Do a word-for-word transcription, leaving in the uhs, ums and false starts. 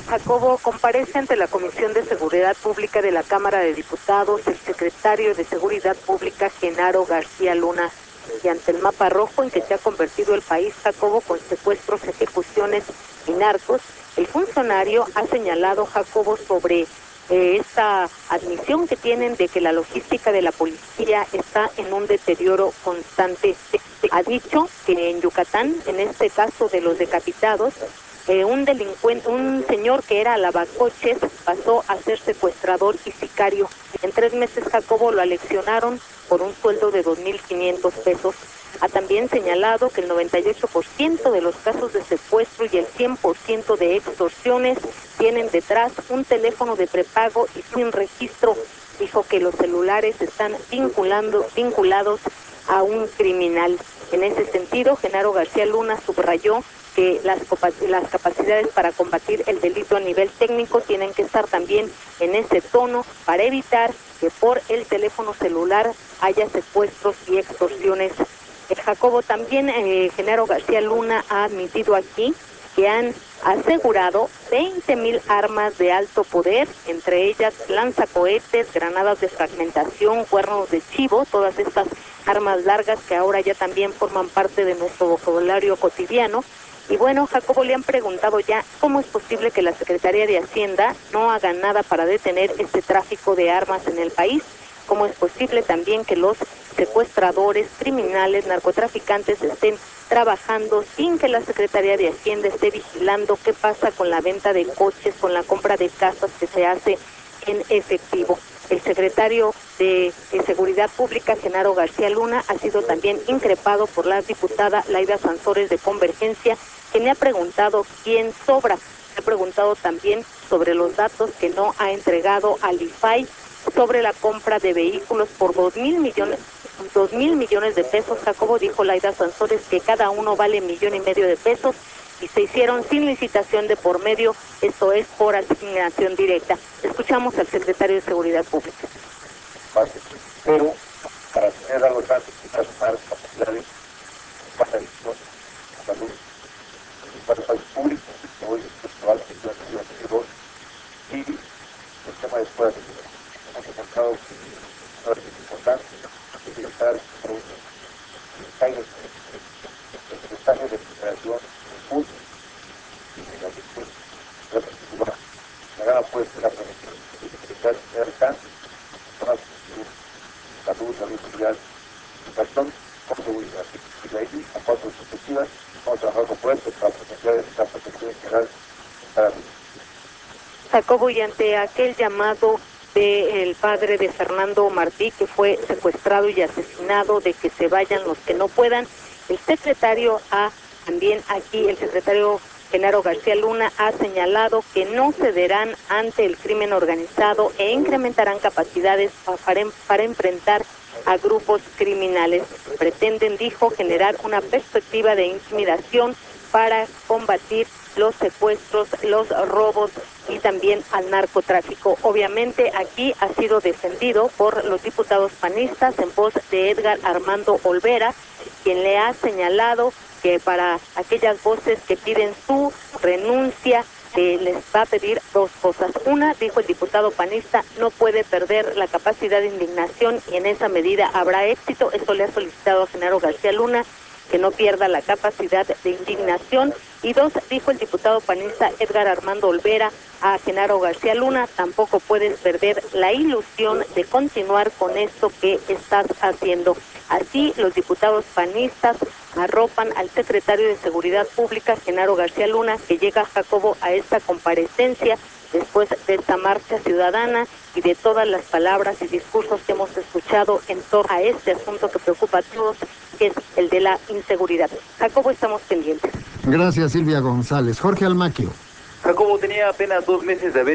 Jacobo, comparece ante la Comisión de Seguridad Pública de la Cámara de Diputados el secretario de Seguridad Pública, Genaro García Luna, y ante el mapa rojo en que se ha convertido el país, Jacobo, con secuestros, ejecuciones y narcos, el funcionario ha señalado, Jacobo, sobre eh, esta admisión que tienen de que la logística de la policía está en un deterioro constante. Ha dicho que en Yucatán, en este caso de los decapitados, Eh, un delincuente, un señor que era lavacoches, pasó a ser secuestrador y sicario. En tres meses, Jacobo, lo aleccionaron por un sueldo de dos mil quinientos pesos. Ha también señalado que el noventa y ocho por ciento de los casos de secuestro y el cien por ciento de extorsiones tienen detrás un teléfono de prepago y sin registro. Dijo que los celulares están vinculando, vinculados a un criminal. En ese sentido, Genaro García Luna subrayó que las, las capacidades para combatir el delito a nivel técnico tienen que estar también en ese tono para evitar que por el teléfono celular haya secuestros y extorsiones. El Jacobo también, eh, Genaro García Luna ha admitido aquí que han asegurado veinte mil armas de alto poder, entre ellas lanzacohetes, granadas de fragmentación, cuernos de chivo, todas estas armas largas que ahora ya también forman parte de nuestro vocabulario cotidiano. Y bueno, Jacobo, le han preguntado ya cómo es posible que la Secretaría de Hacienda no haga nada para detener este tráfico de armas en el país, cómo es posible también que los secuestradores, criminales, narcotraficantes estén trabajando sin que la Secretaría de Hacienda esté vigilando qué pasa con la venta de coches, con la compra de casas que se hace en efectivo. El secretario de, de Seguridad Pública, Genaro García Luna, ha sido también increpado por la diputada Laida Sansores de Convergencia, que me ha preguntado quién sobra. Me ha preguntado también sobre los datos que no ha entregado al I F A I sobre la compra de vehículos por dos mil millones, dos mil millones de pesos. Jacobo, dijo Laida Sansores que cada uno vale millón y medio de pesos y se hicieron sin licitación de por medio, esto es por asignación directa. Escuchamos al secretario de Seguridad Pública. Pero para tener algo más para capacidades para el salud para el público hoy es probable que sea dos y el tema de escuelas hemos encontrado que es importante utilizar el mensaje de preparación muy la gana puede ser la prevención de alcance salud, salud social, educación, con seguridad. Y de ahí a cuatro perspectivas, vamos a trabajar con fuerza para potenciar esta protección integral para mí. Jacobo, y ante aquel llamado del padre de Fernando Martí, que fue secuestrado y asesinado, de que se vayan los que no puedan, el secretario ha también aquí, el secretario Genaro García Luna ha señalado que no cederán ante el crimen organizado e incrementarán capacidades para, para enfrentar a grupos criminales. Pretenden, dijo, generar una perspectiva de intimidación para combatir los secuestros, los robos y también al narcotráfico. Obviamente aquí ha sido defendido por los diputados panistas en voz de Edgar Armando Olvera, quien le ha señalado que para aquellas voces que piden su renuncia, eh, les va a pedir dos cosas. Una, dijo el diputado panista, no puede perder la capacidad de indignación y en esa medida habrá éxito. Esto le ha solicitado a Genaro García Luna, que no pierda la capacidad de indignación. Y dos, dijo el diputado panista Edgar Armando Olvera a Genaro García Luna, tampoco puedes perder la ilusión de continuar con esto que estás haciendo. Así, los diputados panistas arropan al secretario de Seguridad Pública, Genaro García Luna, que llega, Jacobo, a esta comparecencia después de esta marcha ciudadana y de todas las palabras y discursos que hemos escuchado en torno a este asunto que preocupa a todos, que es el de la inseguridad. Jacobo, estamos pendientes. Gracias, Silvia González. Jorge Almaquio. Jacobo tenía apenas dos meses de haber